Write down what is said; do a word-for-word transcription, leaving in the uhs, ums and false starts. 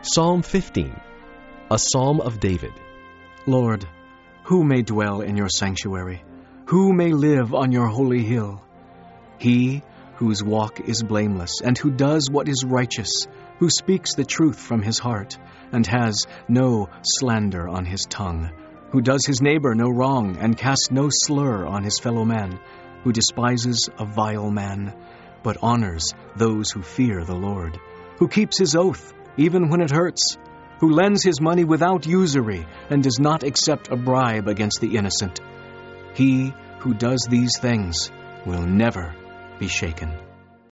Psalm fifteen, a psalm of David. Lord, who may dwell in your sanctuary? Who may live on your holy hill? He whose walk is blameless, and who does what is righteous, who speaks the truth from his heart, and has no slander on his tongue, who does his neighbor no wrong, and casts no slur on his fellow man, who despises a vile man, but honors those who fear the Lord, who keeps his oath, even when it hurts, who lends his money without usury, and does not accept a bribe against the innocent. He who does these things will never be shaken.